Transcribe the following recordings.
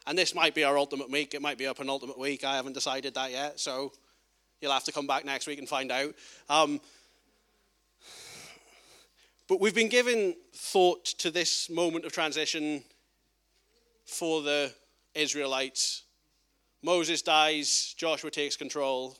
And this might be our ultimate week. It might be our penultimate week. I haven't decided that yet. So you'll have to come back next week and find out. But we've been given thought to this moment of transition for the Israelites. Moses dies. Joshua takes control.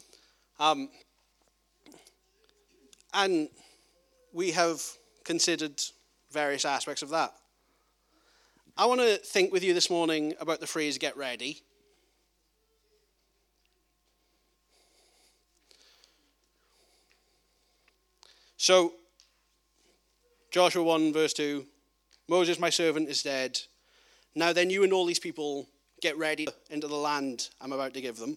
And we have considered various aspects of that. I want to think with you this morning about the phrase, get ready. So, Joshua 1 verse 2, Moses, my servant, is dead. Now then you and all these people get ready into the land I'm about to give them.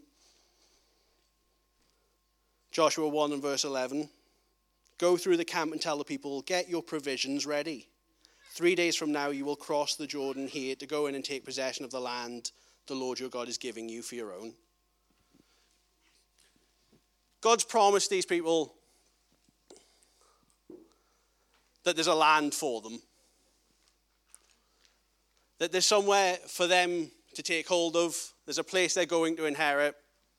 Joshua 1 and verse 11, go through the camp and tell the people, get your provisions ready. 3 days from now, you will cross the Jordan here to go in and take possession of the land the Lord your God is giving you for your own. God's promised these people that there's a land for them. That there's somewhere for them to take hold of. There's a place they're going to inherit.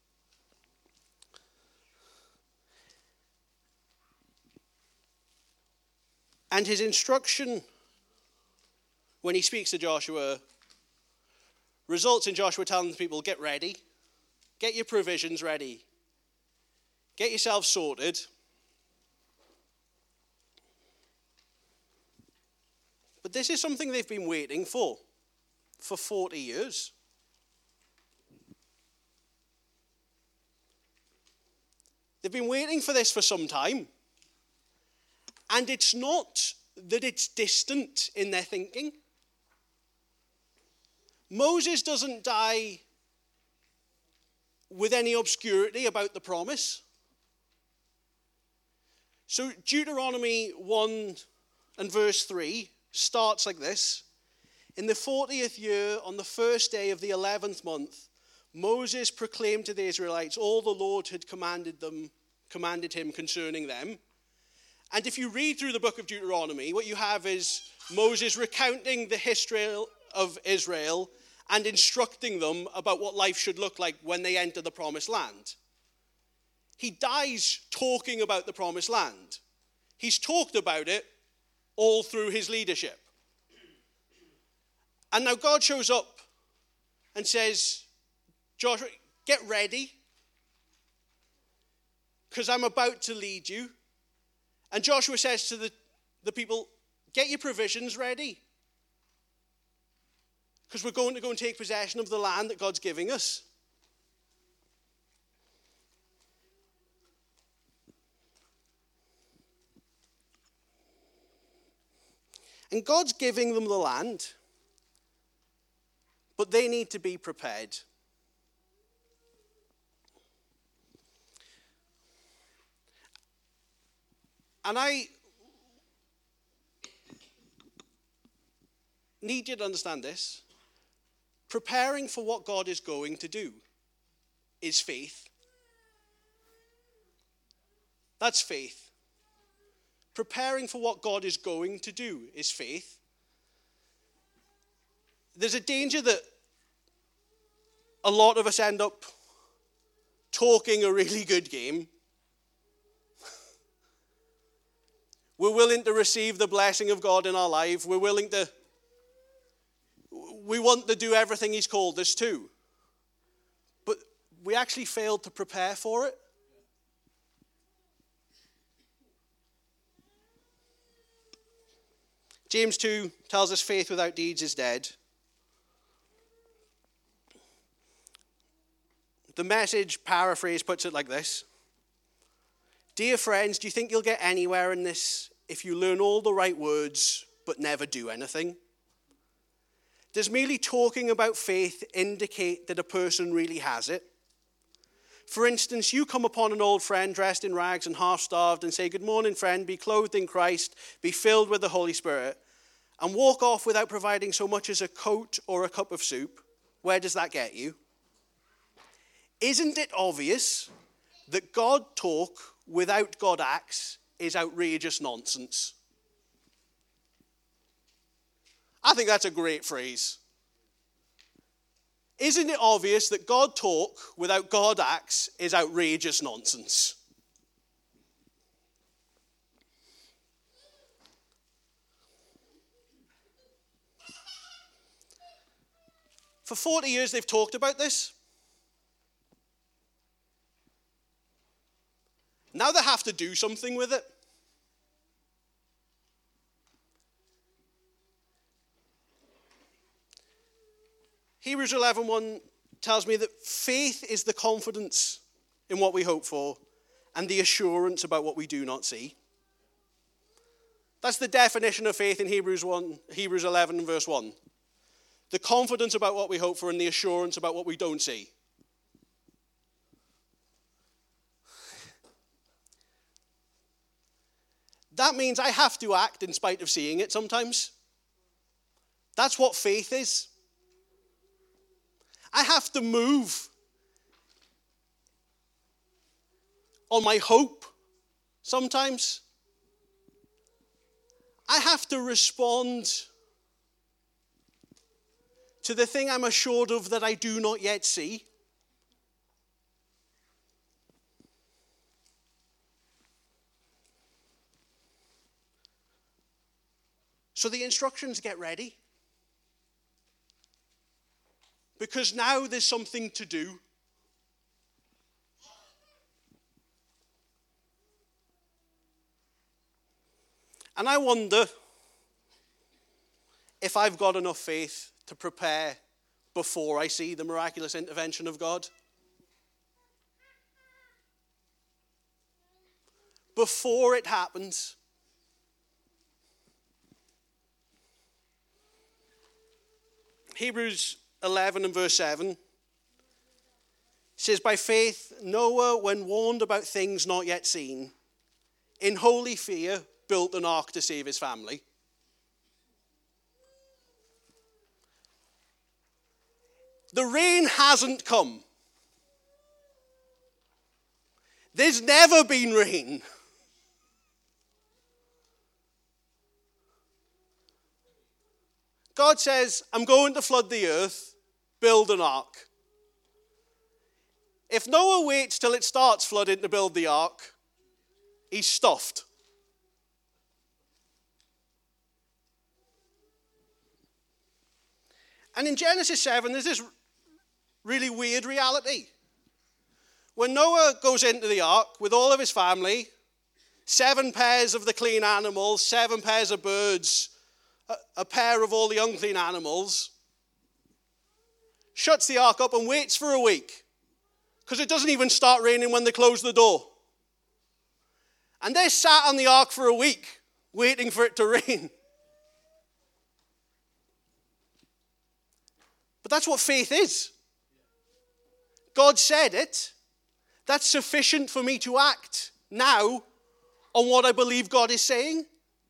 And his instruction when he speaks to Joshua results in Joshua telling the people, get ready. Get your provisions ready. Get yourselves sorted. But this is something they've been waiting for 40 years. They've been waiting for this for some time. And it's not that it's distant in their thinking. Moses doesn't die with any obscurity about the promise. So Deuteronomy 1 and verse 3 starts like this. In the 40th year, on the first day of the 11th month, Moses proclaimed to the Israelites all the Lord had commanded him concerning them. And if you read through the book of Deuteronomy, what you have is Moses recounting the history of Israel and instructing them about what life should look like when they enter the promised land. He dies talking about the promised land. He's talked about it all through his leadership. And now God shows up and says, Joshua, get ready, because I'm about to lead you. And Joshua says to the people, get your provisions ready, because we're going to go and take possession of the land that God's giving us. And God's giving them the land, but they need to be prepared. And I need you to understand this. Preparing for what God is going to do is faith. That's faith. Preparing for what God is going to do is faith. There's a danger that a lot of us end up talking a really good game. We're willing to receive the blessing of God in our life. We want to do everything he's called us to. But we actually failed to prepare for it. James 2 tells us faith without deeds is dead. The Message paraphrase puts it like this. Dear friends, do you think you'll get anywhere in this if you learn all the right words but never do anything? Does merely talking about faith indicate that a person really has it? For instance, you come upon an old friend dressed in rags and half-starved and say, good morning, friend, be clothed in Christ, be filled with the Holy Spirit, and walk off without providing so much as a coat or a cup of soup. Where does that get you? Isn't it obvious that God talk without God acts is outrageous nonsense? I think that's a great phrase. Isn't it obvious that God talk without God acts is outrageous nonsense? For 40 years they've talked about this. Now they have to do something with it. Hebrews 11:1 tells me that faith is the confidence in what we hope for and the assurance about what we do not see. That's the definition of faith in Hebrews 11 and verse 1. The confidence about what we hope for and the assurance about what we don't see. That means I have to act in spite of seeing it sometimes. That's what faith is. I have to move on my hope sometimes. I have to respond to the thing I'm assured of that I do not yet see. So the instructions get ready. Because now there's something to do. And I wonder if I've got enough faith to prepare before I see the miraculous intervention of God. Before it happens. Hebrews 11 and verse 7 says, by faith Noah, when warned about things not yet seen, in holy fear built an ark to save his family. The rain hasn't come. There's never been rain. God says, I'm going to flood the earth, build an ark. If Noah waits till it starts flooding to build the ark, he's stuffed. And in Genesis 7, there's this really weird reality. When Noah goes into the ark with all of his family, 7 pairs of the clean animals, 7 pairs of birds, a pair of all the unclean animals, shuts the ark up and waits for a week because it doesn't even start raining when they close the door. And they're sat on the ark for a week waiting for it to rain. But that's what faith is. God said it. That's sufficient for me to act now on what I believe God is saying.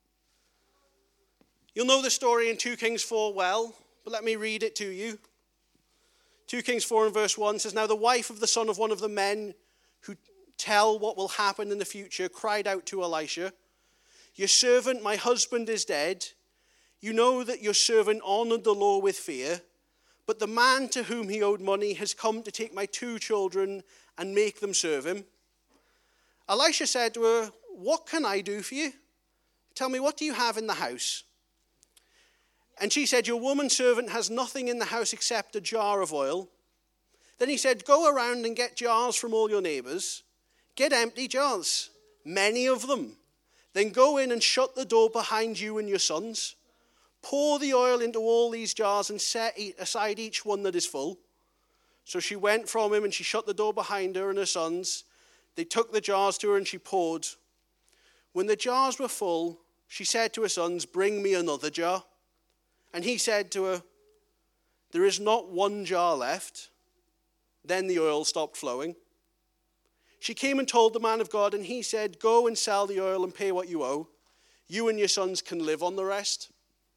You'll know the story in 2 Kings 4 well, but let me read it to you. 2 Kings 4 and verse 1 says, now the wife of the son of one of the men who tell what will happen in the future cried out to Elisha, your servant, my husband, is dead. You know that your servant honored the Lord with fear, but the man to whom he owed money has come to take my 2 children and make them serve him. Elisha said to her, what can I do for you? Tell me, what do you have in the house? And she said, your woman servant has nothing in the house except a jar of oil. Then he said, go around and get jars from all your neighbors. Get empty jars, many of them. Then go in and shut the door behind you and your sons. Pour the oil into all these jars and set aside each one that is full. So she went from him and she shut the door behind her and her sons. They took the jars to her and she poured. When the jars were full, she said to her sons, bring me another jar. And he said to her, there is not 1 jar left. Then the oil stopped flowing. She came and told the man of God, and he said, go and sell the oil and pay what you owe. You and your sons can live on the rest.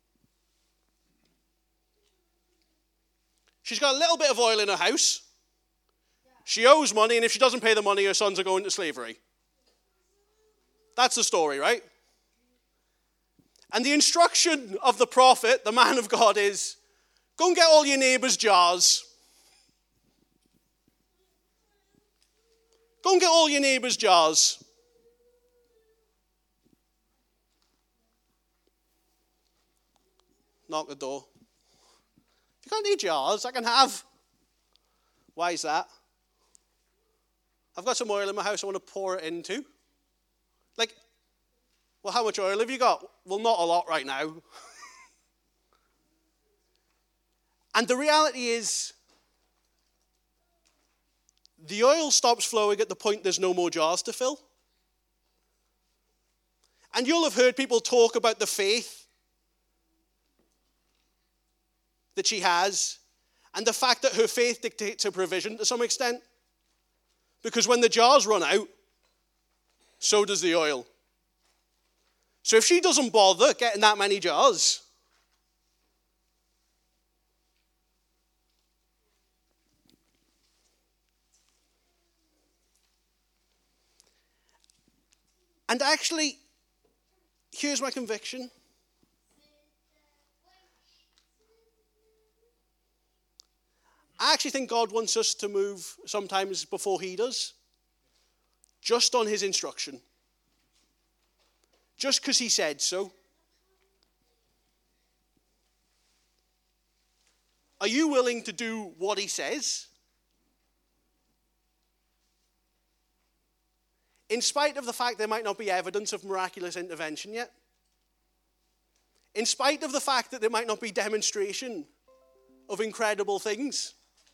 She's got a little bit of oil in her house. She owes money, and if she doesn't pay the money, her sons are going to slavery. That's the story, right? And the instruction of the prophet, the man of God, is, go and get all your neighbors' jars. Go and get all your neighbours' jars. Knock the door. If you got any jars, I can have. Why is that? I've got some oil in my house I want to pour it into. Like, well, how much oil have you got? Well, not a lot right now. And the reality is, the oil stops flowing at the point there's no more jars to fill. And you'll have heard people talk about the faith that she has, and the fact that her faith dictates her provision to some extent. Because when the jars run out, so does the oil. So if she doesn't bother getting that many jars, and actually, here's my conviction. I actually think God wants us to move sometimes before he does, just on his instruction. Just because he said so. Are you willing to do what he says? In spite of the fact there might not be evidence of miraculous intervention yet. In spite of the fact that there might not be demonstration of incredible things.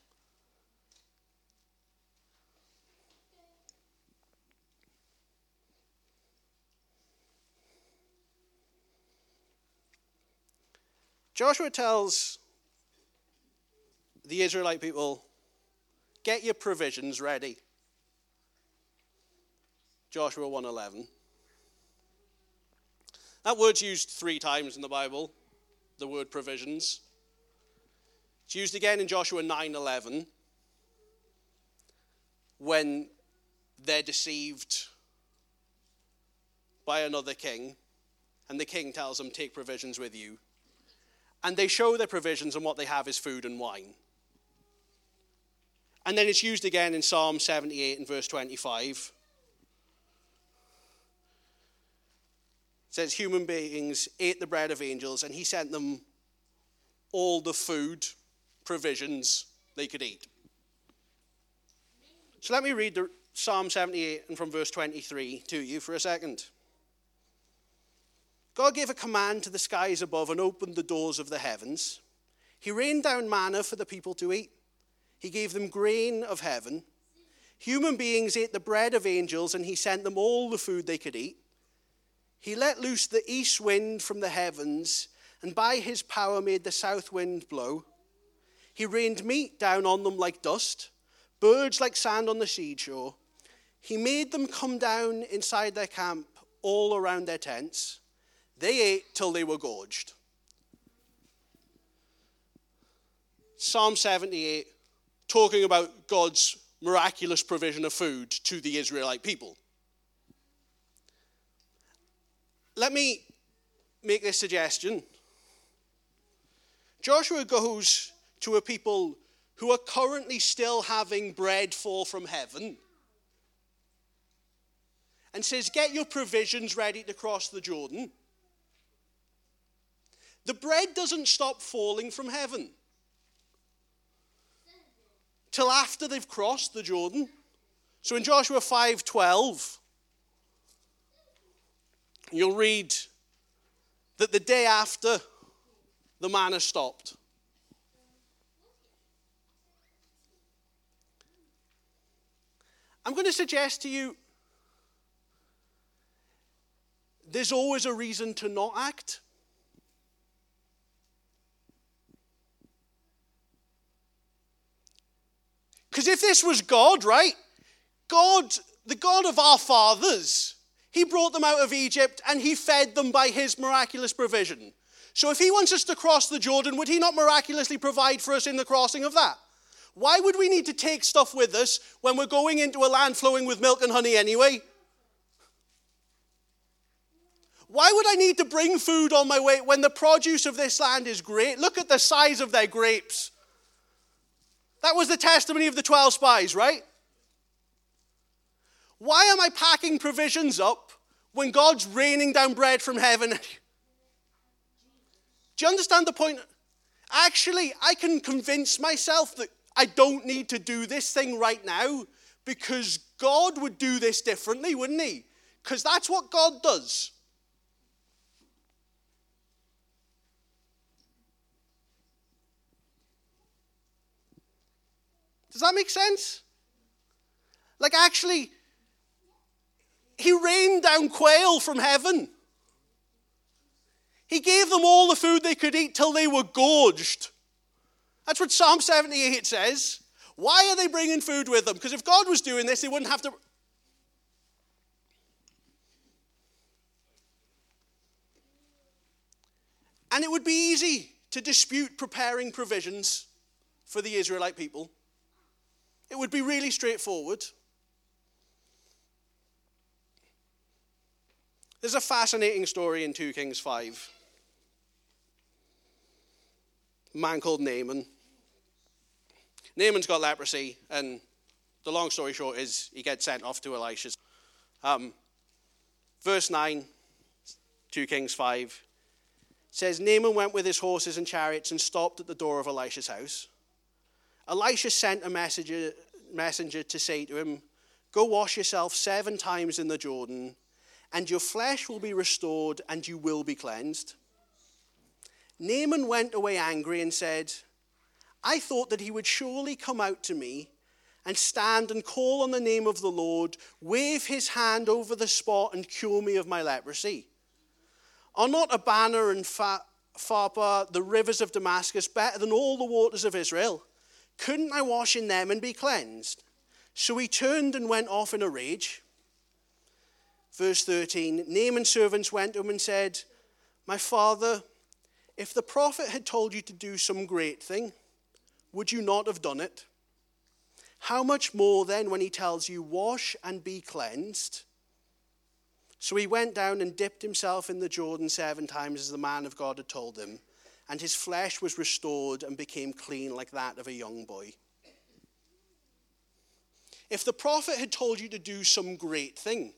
Joshua tells the Israelite people, get your provisions ready. Joshua 1:11. That word's used 3 times in the Bible, the word provisions. It's used again in Joshua 9:11 when they're deceived by another king, and the king tells them, take provisions with you. And they show their provisions, and what they have is food and wine. And then it's used again in Psalm 78 and verse 25. It says, human beings ate the bread of angels, and he sent them all the food, provisions they could eat. So let me read the Psalm 78 and from verse 23 to you for a second. God gave a command to the skies above and opened the doors of the heavens. He rained down manna for the people to eat. He gave them grain of heaven. Human beings ate the bread of angels, and he sent them all the food they could eat. He let loose the east wind from the heavens, and by his power made the south wind blow. He rained meat down on them like dust, birds like sand on the seashore. He made them come down inside their camp, all around their tents. They ate till they were gorged. Psalm 78, talking about God's miraculous provision of food to the Israelite people. Let me make this suggestion. Joshua goes to a people who are currently still having bread fall from heaven and says, get your provisions ready to cross the Jordan. The bread doesn't stop falling from heaven till after they've crossed the Jordan. So in Joshua 5:12, you'll read that the day after the manna stopped. I'm going to suggest to you, there's always a reason to not act. Because if this was God, right? God, the God of our fathers, he brought them out of Egypt and he fed them by his miraculous provision. So if he wants us to cross the Jordan, would he not miraculously provide for us in the crossing of that? Why would we need to take stuff with us when we're going into a land flowing with milk and honey anyway? Why would I need to bring food on my way when the produce of this land is great? Look at the size of their grapes. That was the testimony of the 12 spies, right? Why am I packing provisions up when God's raining down bread from heaven? Do you understand the point? Actually, I can convince myself that I don't need to do this thing right now because God would do this differently, wouldn't he? Because that's what God does. Does that make sense? Like, actually, he rained down quail from heaven. He gave them all the food they could eat till they were gorged. That's what Psalm 78 says. Why are they bringing food with them? Because if God was doing this, they wouldn't have to... And it would be easy to dispute preparing provisions for the Israelite people. It would be really straightforward. There's a fascinating story in 2 Kings 5. A man called Naaman. Naaman's got leprosy, and the long story short is he gets sent off to Elisha's. Verse 9, 2 Kings 5, says, Naaman went with his horses and chariots and stopped at the door of Elisha's house. Elisha sent a messenger to say to him, go wash yourself 7 times in the Jordan, and your flesh will be restored, and you will be cleansed. Naaman went away angry and said, I thought that he would surely come out to me and stand and call on the name of the Lord, wave his hand over the spot and cure me of my leprosy. Are not Abana and Pharpar, the rivers of Damascus, better than all the waters of Israel? Couldn't I wash in them and be cleansed? So he turned and went off in a rage. Verse 13, Naaman's servants went to him and said, my father, if the prophet had told you to do some great thing, would you not have done it? How much more then when he tells you, wash and be cleansed? So he went down and dipped himself in the Jordan 7 times as the man of God had told him, and his flesh was restored and became clean like that of a young boy. If the prophet had told you to do some great thing,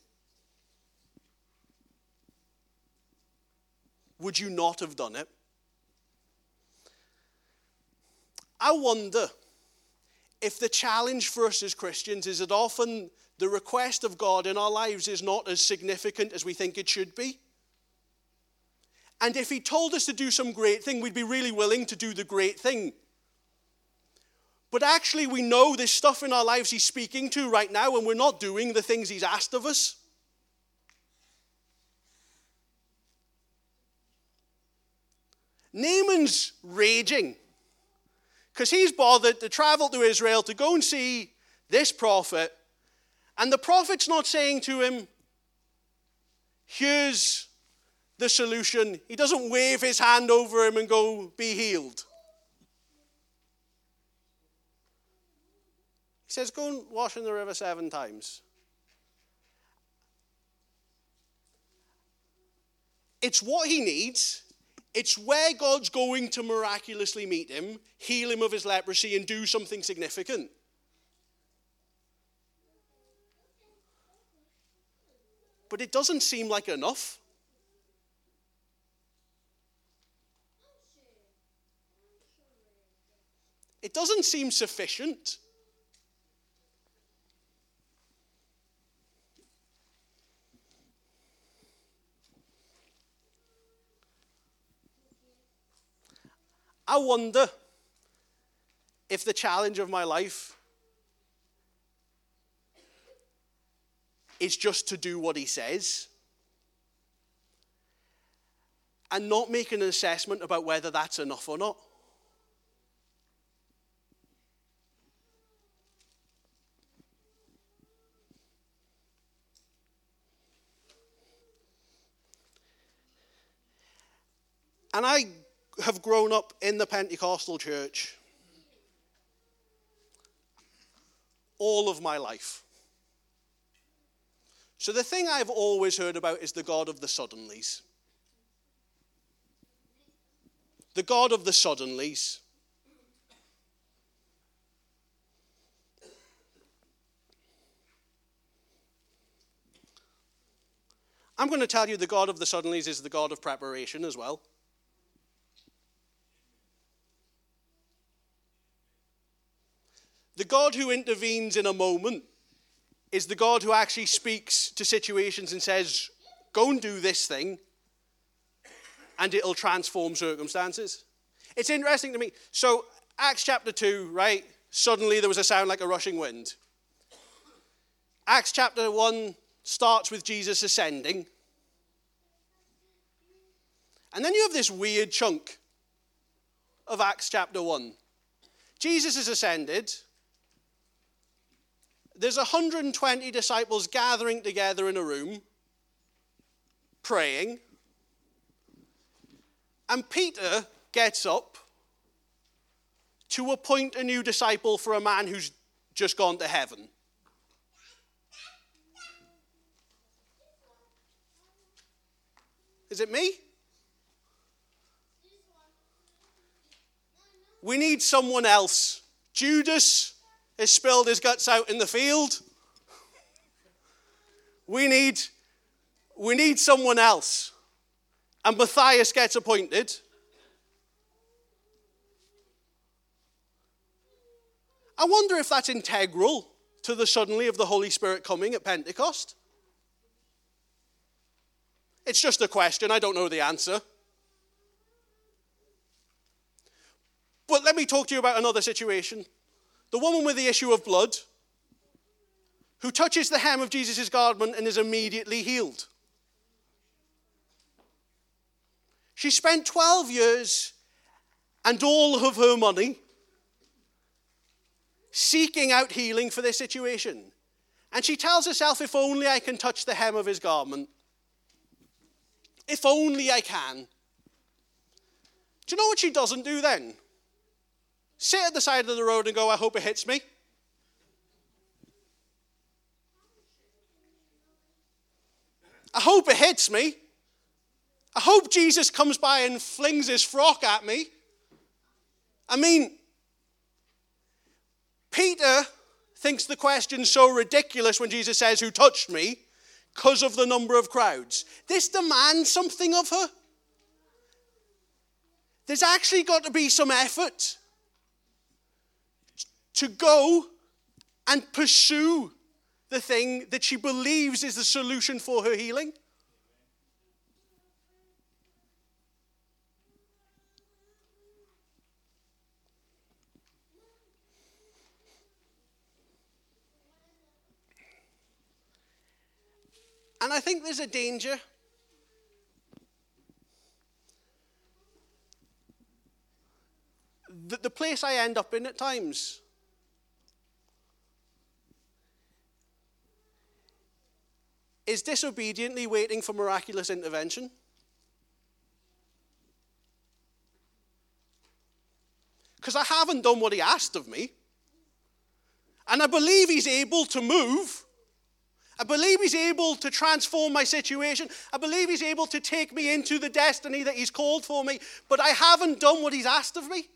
would you not have done it? I wonder if the challenge for us as Christians is that often the request of God in our lives is not as significant as we think it should be. And if he told us to do some great thing, we'd be really willing to do the great thing. But actually we know there's stuff in our lives he's speaking to right now and we're not doing the things he's asked of us. Naaman's raging because he's bothered to travel to Israel to go and see this prophet. And the prophet's not saying to him, here's the solution. He doesn't wave his hand over him and go, be healed. He says, go and wash in the river 7 times. It's what he needs. It's where God's going to miraculously meet him, heal him of his leprosy, and do something significant. But it doesn't seem like enough. It doesn't seem sufficient. I wonder if the challenge of my life is just to do what he says and not make an assessment about whether that's enough or not. And I have grown up in the Pentecostal church all of my life. So the thing I've always heard about is the God of the suddenlies. The God of the suddenlies. I'm going to tell you the God of the suddenlies is the God of preparation as well. The God who intervenes in a moment is the God who actually speaks to situations and says, go and do this thing, and it'll transform circumstances. It's interesting to me. So, Acts chapter 2, right? Suddenly there was a sound like a rushing wind. Acts chapter 1 starts with Jesus ascending. And then you have this weird chunk of Acts chapter 1. Jesus is ascended. There's 120 disciples gathering together in a room, praying. And Peter gets up to appoint a new disciple for a man who's just gone to heaven. Is it me? We need someone else. Judas has spilled his guts out in the field. We need someone else. And Matthias gets appointed. I wonder if that's integral to the suddenly of the Holy Spirit coming at Pentecost. It's just a question. I don't know the answer. But let me talk to you about another situation. The woman with the issue of blood, who touches the hem of Jesus' garment and is immediately healed. She spent 12 years and all of her money seeking out healing for this situation. And she tells herself, if only I can touch the hem of his garment. If only I can. Do you know what she doesn't do then? Sit at the side of the road and go, I hope it hits me. I hope it hits me. I hope Jesus comes by and flings his frock at me. I mean, Peter thinks the question's so ridiculous when Jesus says, who touched me? Because of the number of crowds. This demands something of her. There's actually got to be some effort to go and pursue the thing that she believes is the solution for her healing. And I think there's a danger that the place I end up in at times is disobediently waiting for miraculous intervention. Because I haven't done what he asked of me. And I believe he's able to move. I believe he's able to transform my situation. I believe he's able to take me into the destiny that he's called for me. But I haven't done what he's asked of me.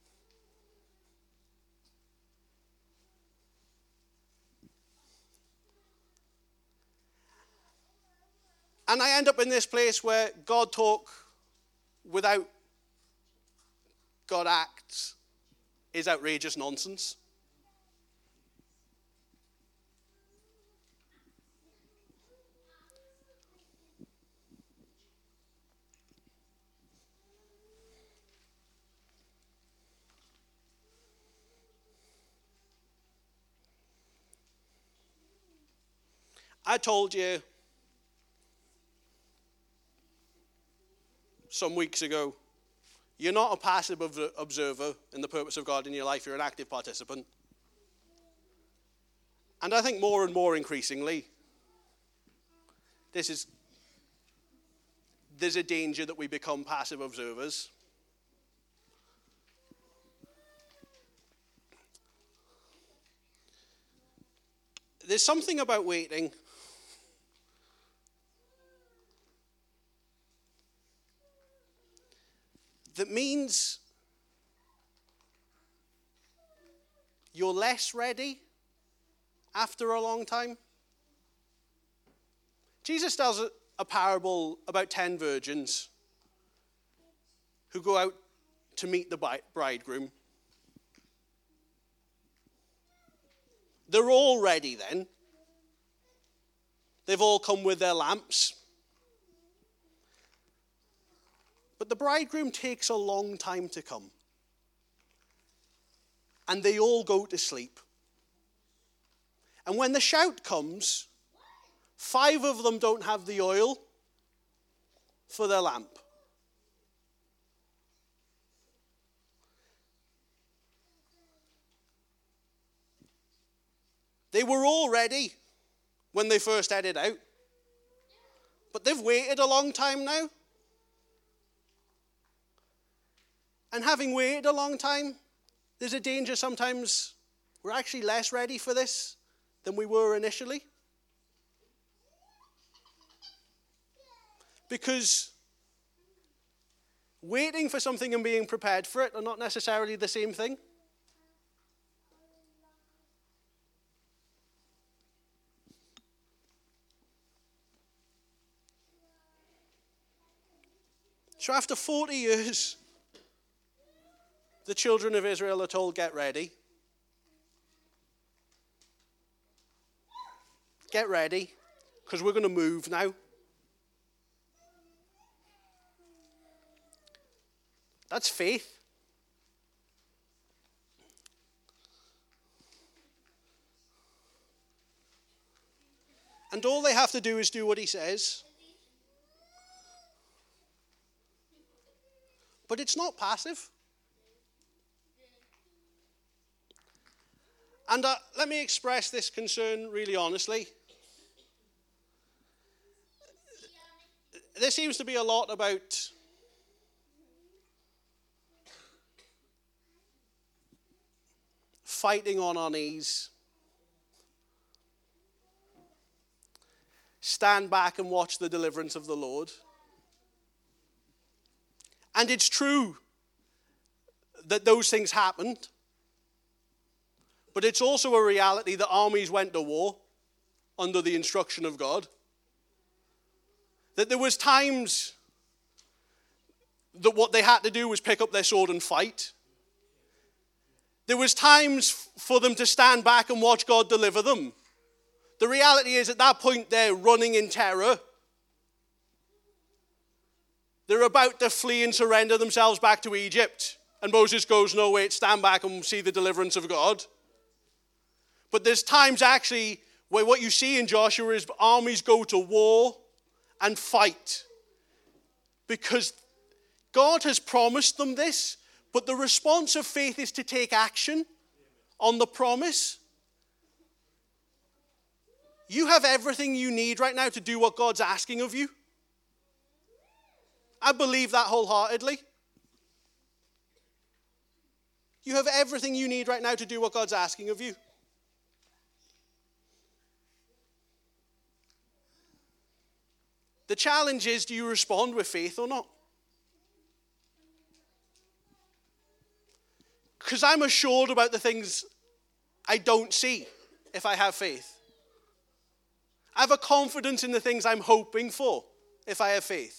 And I end up in this place where God talk without God acts is outrageous nonsense. I told you some weeks ago, you're not a passive observer in the purpose of God in your life, you're an active participant. And I think more and more increasingly, there's a danger that we become passive observers. There's something about waiting that means you're less ready after a long time. Jesus tells a parable about 10 virgins who go out to meet the bridegroom. They're all ready then. They've all come with their lamps. But the bridegroom takes a long time to come. And they all go to sleep. And when the shout comes, 5 of them don't have the oil for their lamp. They were all ready when they first headed out. But they've waited a long time now. And having waited a long time, there's a danger sometimes we're actually less ready for this than we were initially. Because waiting for something and being prepared for it are not necessarily the same thing. So after 40 years, the children of Israel are told, get ready. Get ready, because we're going to move now. That's faith. And all they have to do is do what he says. But it's not passive. And let me express this concern really honestly. There seems to be a lot about fighting on our knees. Stand back and watch the deliverance of the Lord. And it's true that those things happened. But it's also a reality that armies went to war under the instruction of God. That there was times that what they had to do was pick up their sword and fight. There was times for them to stand back and watch God deliver them. The reality is at that point they're running in terror. They're about to flee and surrender themselves back to Egypt. And Moses goes, no, wait, stand back and see the deliverance of God. But there's times actually where what you see in Joshua is armies go to war and fight. Because God has promised them this, but the response of faith is to take action on the promise. You have everything you need right now to do what God's asking of you. I believe that wholeheartedly. You have everything you need right now to do what God's asking of you. The challenge is, do you respond with faith or not? Because I'm assured about the things I don't see if I have faith. I have a confidence in the things I'm hoping for if I have faith.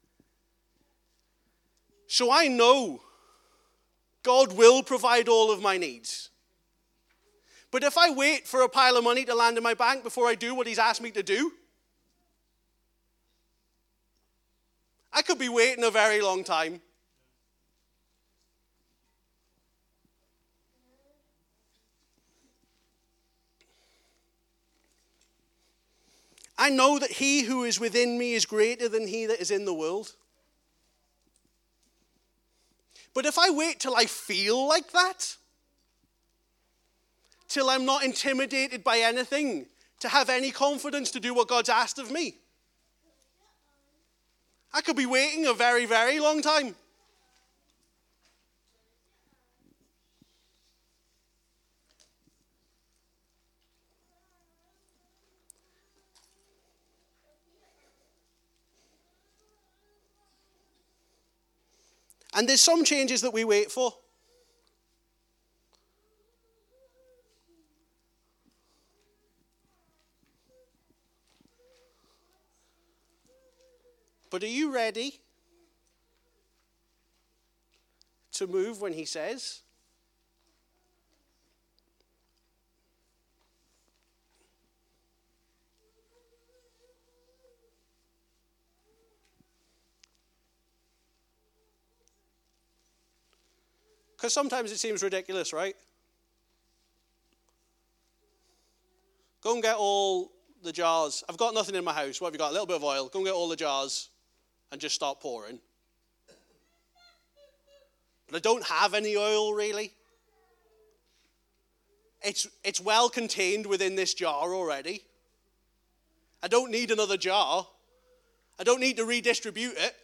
So I know God will provide all of my needs. But if I wait for a pile of money to land in my bank before I do what he's asked me to do, I could be waiting a very long time. I know that he who is within me is greater than he that is in the world. But if I wait till I feel like that, till I'm not intimidated by anything, to have any confidence to do what God's asked of me, I could be waiting a very, very long time. And there's some changes that we wait for. But are you ready to move when he says? Because sometimes it seems ridiculous, right? Go and get all the jars. I've got nothing in my house. What have you got? A little bit of oil. Go and get all the jars and just start pouring. But I don't have any oil, really. It's well contained within this jar already. I don't need another jar. I don't need to redistribute it.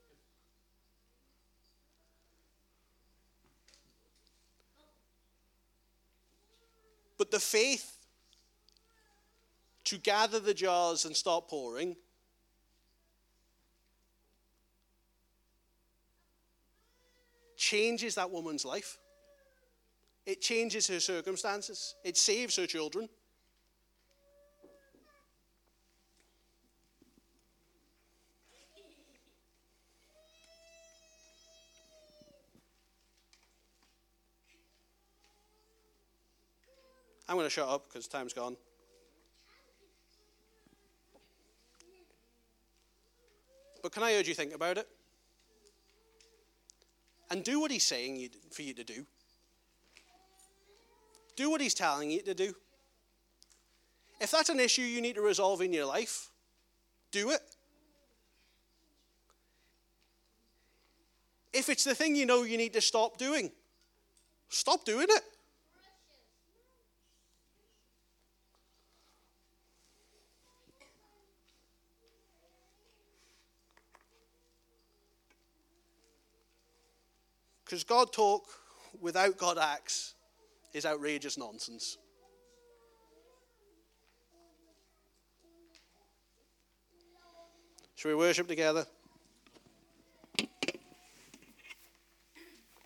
But the faith to gather the jars and start pouring changes that woman's life. It changes her circumstances. It saves her children. I'm going to shut up because time's gone. But can I urge you think about it? And do what he's saying for you to do. Do what he's telling you to do. If that's an issue you need to resolve in your life, do it. If it's the thing you know you need to stop doing, stop doing it. Because God talk without God acts is outrageous nonsense. Shall we worship together?